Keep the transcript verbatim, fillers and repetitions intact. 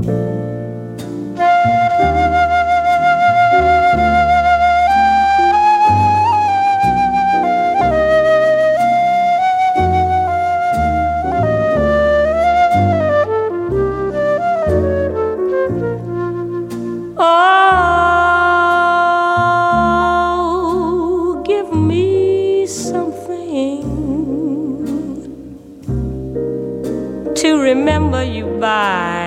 Oh, give me something to remember you by.